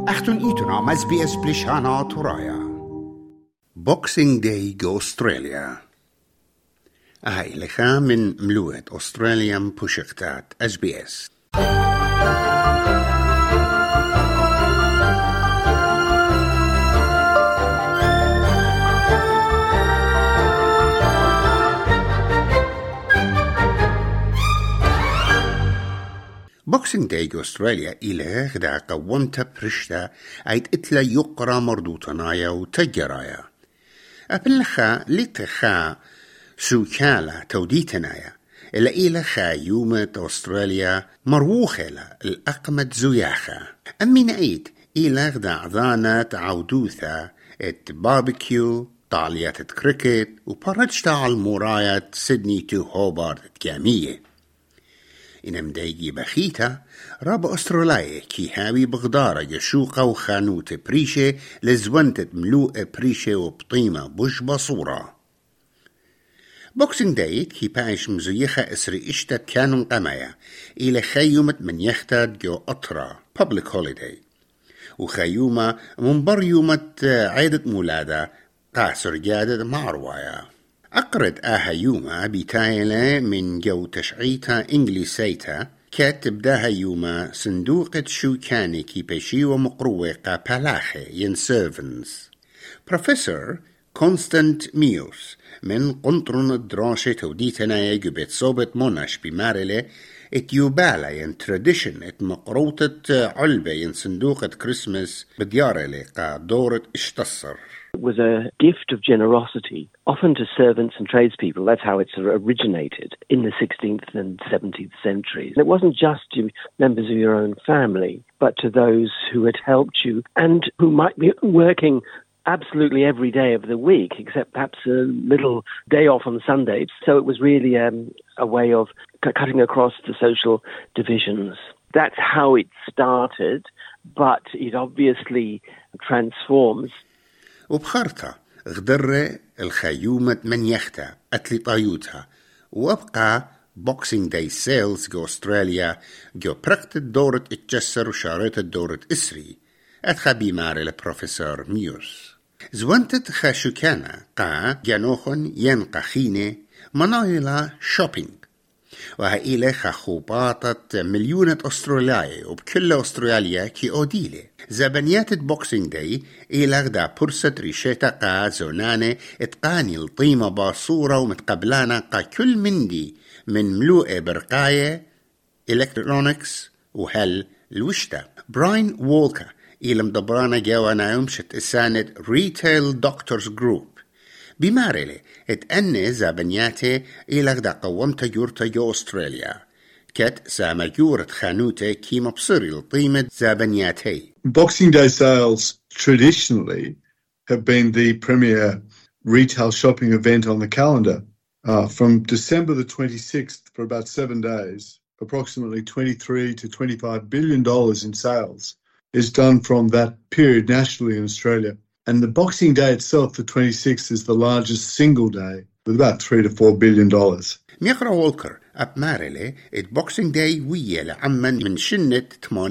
أختن إيتنا مز بي اس بلشانا ترايا بوكسينج داي جو أستراليا هاي لخا من ملوة أستراليان بوشكتات اس بي اس. بوكسينج داي جو أستراليا إلى غدا قومت برشتا عيد إتلا يقرا مردوطنايا وتجرايا أبلخا لتخا سوكالا توديتنايا إلى خايومة أستراليا مروخلا الأقمت زياخا أمين عيد إلى غدا عضانة عودوثا ات باربيكيو طاليات كريكت وبرجتا على المرايات سيدني تو هوبارت كامية إنم دايجي بخيتا راب أستراليا كي هاوي بغدارة يشوقة وخانوت بريشة لزونتة ملوء بريشة وبطيمة بش بصورة. بوكسينج داي كي بايش مزيخة إسري إشتت كانون قمايا إلى خيومة من يختاد جو أطرا public holiday وخيومة منبر يومة عيدة مولادة قاسر جادة معروايا أقرد يوما بتايلة من جو تشعيتا إنجليسيتا كاتب داها يوما صندوقة شوكاني كي بشي ومقروة قابلاخي ينسيرفنز. بروفيسور كونستانت ميوس من قنطرن الدراسة توديتنا يجبت صوبت موناش بمارلة اتيوبالا ين تراديشن ات مقروطة علبة ين صندوقة كريسمس بديارة قا دورة اشتصر. It was a gift of generosity, often to servants and tradespeople. That's how it sort of originated in the 16th and 17th centuries. It wasn't just to members of your own family, but to those who had helped you and who might be working absolutely every day of the week, except perhaps a little day off on Sunday. So it was really a way of cutting across the social divisions. That's how it started, but it obviously transforms. وبخرطة غدر الخيومة من يختا أتلي طايوتها وابقى بوكسينج داي سيلز جو أستراليا جو برقت الدورة اتجسر وشارت الدورة إسري أتخى بيماري لبروفيسور ميوس زوانتت خاشوكانا قا جانوخن ينقخيني منايلا شوبينج وهائلة خخوباطة مليونة أستراليا وبكل أستراليا كي أوديلة زبنيات بوكسينج داي إلى غدا برسة ريشيتا قا زونانة اتقاني الطيمة باصورة ومتقبلانا قا كل مندي من ملوء برقاية إلكترونيكس وهل الوشتا. براين وولكا إلى مدبرانا جوانا يمشت إسانة ريتيل دكتورز جروب بمارلة اتأني زابنياتي إلى غدا قومت جورتا جو أستراليا كت ساما جورت خانوتي كي مبصري لطيمة زابنياتي. Boxing Day sales traditionally have been the premier retail shopping event on the calendar. From December the 26th for about 7 days, approximately $23 to $25 billion in sales is done from that period nationally in Australia. And the Boxing Day itself, the 26th, is the largest single day with about $3 to $4 billion. ميقرا وولكر أب مارلي البوكسينج داي ويا لعمن من شنة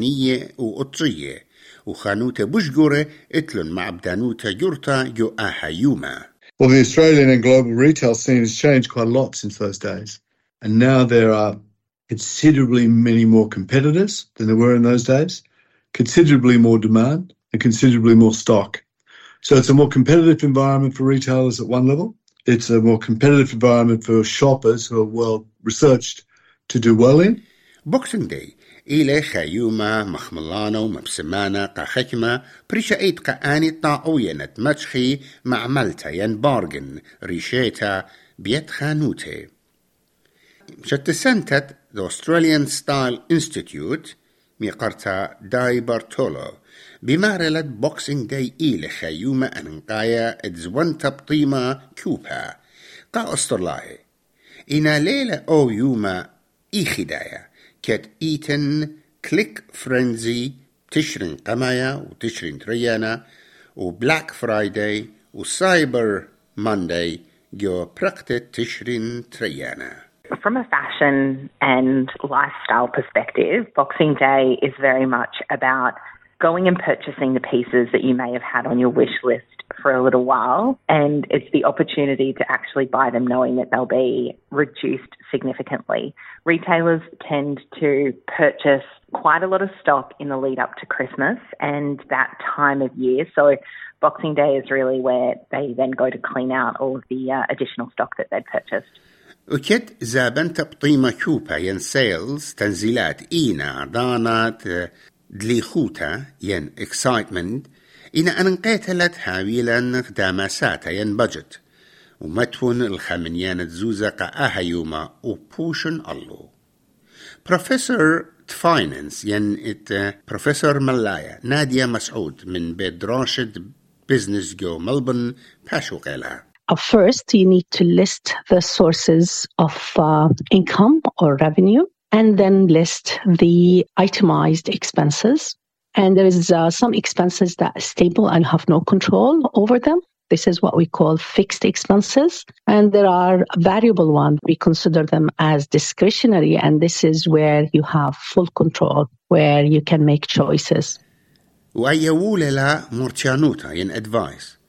8 وقطية وخانوتا بشجورة اتلن مع بدانوتا جورتا جو يوما. Well, the Australian and global retail scene has changed quite a lot since those days. And now there are considerably many more competitors than there were in those days, considerably more demand and considerably more stock. So it's a more competitive environment for retailers at one level. It's a more competitive environment for shoppers who are well researched to do well in. Boxing Day إلى خيومة مخملانة ومبسمانة قاخكمة بريشا ايد قااني طاعوية نتمتخي مع ملتا ين بارغن ريشيتا بيت خانوتي. شتسنتت The Australian Style Institute ميقرتا داي بارتولو بمارلة بوكسينج داي إلى خيومة أنقايا ادزوان تبطيمة كوبا قا أسترلاهي إنا ليلة أو يوما إيخدايا كات إيتن كليك فرنزي تشرين قمايا وتشرين تريانا وبلاك فرايداي وسايبر مانداي جو برقتة تشرين تريانا. From a fashion and lifestyle perspective, Boxing Day is very much about going and purchasing the pieces that you may have had on your wish list for a little while, and it's the opportunity to actually buy them knowing that they'll be reduced significantly. Retailers tend to purchase quite a lot of stock in the lead up to Christmas and that time of year. So Boxing Day is really where they then go to clean out all of the additional stock that they'd purchased. وكد زابن تبطيمة كوبا ين سيلز تنزيلات إينا دانات دليخوتا ين اكسايتمنت إنا أنقيتلت حاويلا داماساتا ين بجت ومتون الخمنيان تزوزق أهيوما وبوشن الله. بروفيسور فاينانس ين بروفيسور ملايا نادية مسعود من بيت راشد بزنس جو ملبن باشو قيلها. First, you need to list the sources of income or revenue, and then list the itemized expenses. And there is some expenses that are stable and have no control over them. This is what we call fixed expenses. And there are variable ones. We consider them as discretionary, and this is where you have full control, where you can make choices. وأيووللا مرتيانوتا ين advice.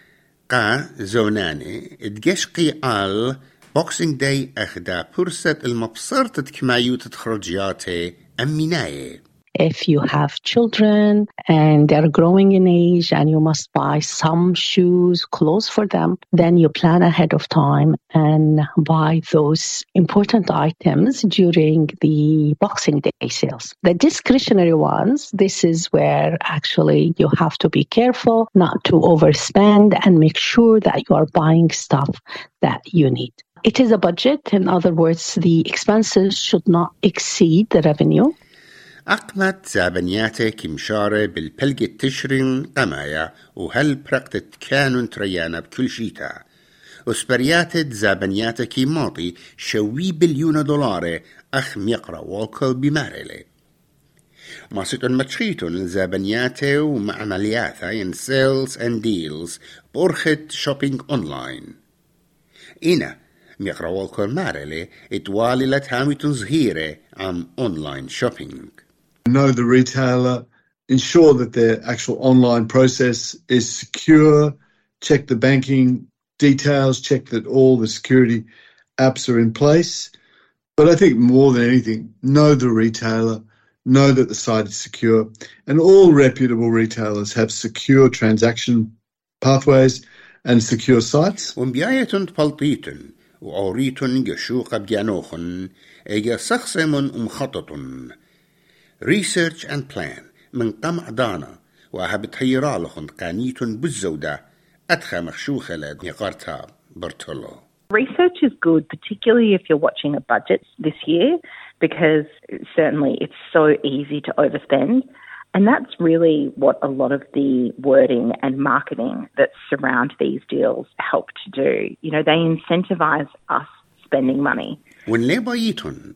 قا زوناني ادقشقي آل بوكسينج داي أخدا فرصة المبصرة كمايوت تخرجياتي أميناي. If you have children and they're growing in age and you must buy some shoes, clothes for them, then you plan ahead of time and buy those important items during the Boxing Day sales. The discretionary ones, this is where actually you have to be careful not to overspend and make sure that you are buying stuff that you need. It is a budget. In other words, the expenses should not exceed the revenue. أقمت زابنياتي كمشارة بالبلقة تشرين قمايا وهل برقتت كانون تريانا بكل شيتا وسبرياتت زابنياتي كيماطي شوي بليون دولار أخ ميقرا والكل بمارلي ما ستون متشيتون الزابنياتي ومعملياتها ين سيلز and deals بورخت شوبينج أونلاين إنا ميقرا والكل مارلي اتوالي لتهاميتون زهيرة عن أونلاين شوبينج. Know the retailer, ensure that their actual online process is secure, check the banking details, check that all the security apps are in place. But I think more than anything, know the retailer, know that the site is secure, and all reputable retailers have secure transaction pathways and secure sites. ومبيايتون تبلطيتون وعوريتون جشوق بجانوخن ايجا سخصمون ومخططون. Research and plan من قمع دانا وهبت هيرالخن قانيتون بالزودة أدخى مخشوخة لنقارتها برتولو. Research is good, particularly if you're watching a budget this year, because certainly it's so easy to overspend. And that's really what a lot of the wording and marketing that surround these deals help to do. You know, they incentivize us spending money. when لبايتون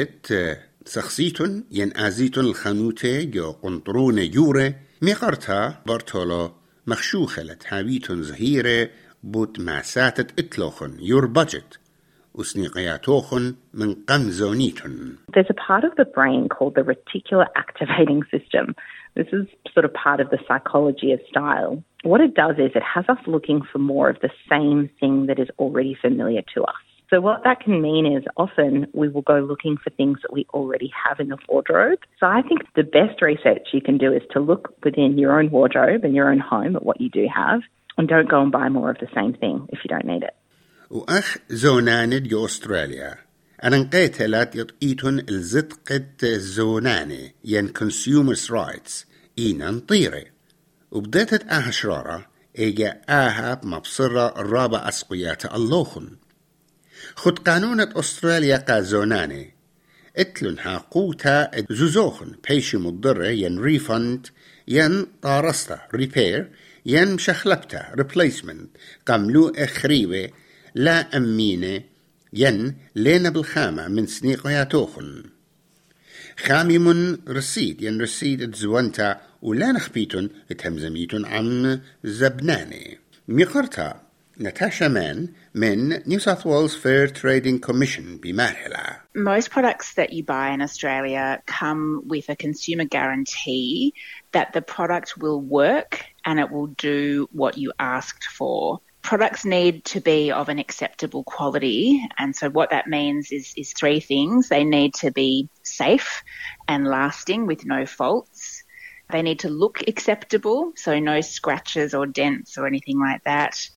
سخصيتون ين آزيتون الخانوتة جو قنطرون يورة ميقرتها برتولو مخشوخة لتهاويتون زهيرة بوت ماساتت اتلوخن your budget وسنيقياتوخن من قمزونيتون. There's a part of the brain called the reticular activating system. This is sort of part of the psychology of style. What it does is it has us looking for more of the same thing that is already familiar to us. So what that can mean is often we will go looking for things that we already have in the wardrobe. So I think the best research you can do is to look within your own wardrobe and your own home at what you do have, and don't go and buy more of the same thing if you don't need it. وأخ زوناني جو أستراليا أنا نقيتلات يطقيتون الزدقة زوناني ين consumers rights إينا نطيري وبدأت شرارة إيجا بمبصرة الرابع أسقيات اللوخن خد قانونة أستراليا قا زوناني اتلن قوتا زوزوخن بيشي مضرة ين ريفند ين طارستا ريبير ين مشخلبتا replacement قملو اخريوه لا أمينة ين لينا بالخامة من سنيقياتوخن خامي من رسيد ين رسيد اتزوانتا ولا نخبيتون اتهمزميتون عن زبناني ميقرتا ناتاشا مان من New South Wales Fair Trading Commission بمرحلة. Most products that you buy in Australia come with a consumer guarantee that the product will work and it will do what you asked for. Products need to be of an acceptable quality, and so what that means is three things. They need to be safe and lasting with no faults. They need to look acceptable, so no scratches or dents or anything like that.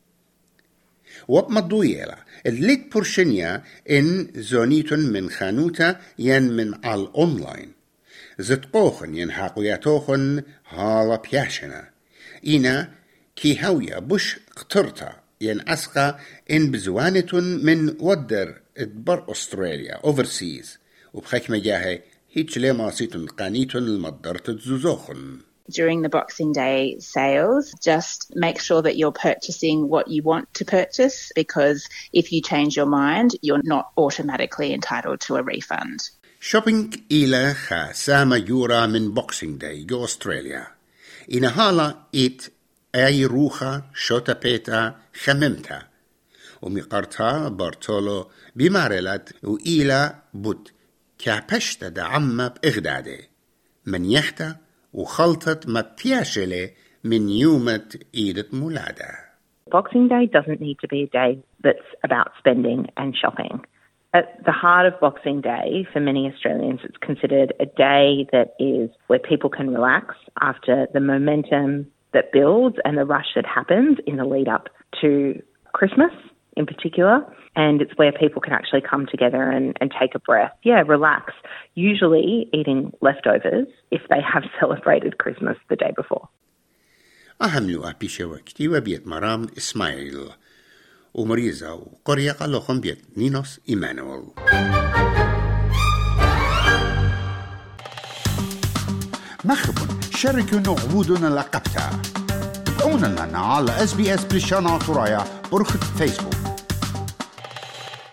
وبمضويلة الليت برشنيا إن زونيتون من خانوتا ين من على الأونلاين زتقوخن ين حاقوياتوخن هالا بياشنا إنا كي هاوية بش قطرتا ين أسقى إن بزوانتون من ودر إدبر أستراليا overseas وبخيك مجاهي هيتش لي ماسيتون قانيتون المدرت تزوزوخن. During the Boxing Day sales, just make sure that you're purchasing what you want to purchase, because if you change your mind, you're not automatically entitled to a refund. Shopping إلى خاسامة يورا من Boxing Day جو أستراليا. إن هالا إت أي روخة شوتا بيتا خممتا ومقارتها بارتولو بمارلت وإلى بوت كعبشتا دعمة بإغدادي من يحتا وخلطت ما بياشلي من يومة إيدة مولادة. Boxing Day doesn't need to be a day that's about spending and shopping. At the heart of Boxing Day, for many Australians, it's considered a day that is where people can relax after the momentum that builds and the rush that happens in the lead up to Christmas in particular. And it's where people can actually come together and take a breath. Yeah, relax. Usually eating leftovers if they have celebrated Christmas the day before. أهم لو أبيش وقتي وبيت مرام إسماعيل ومريزة وقرية قلوخم بيت نينوس إيمانويل. مخبون شاركوا نعبودنا لقبتها. تابعونا لنا على SBS بريشانا طرايا برخة فيسبوك.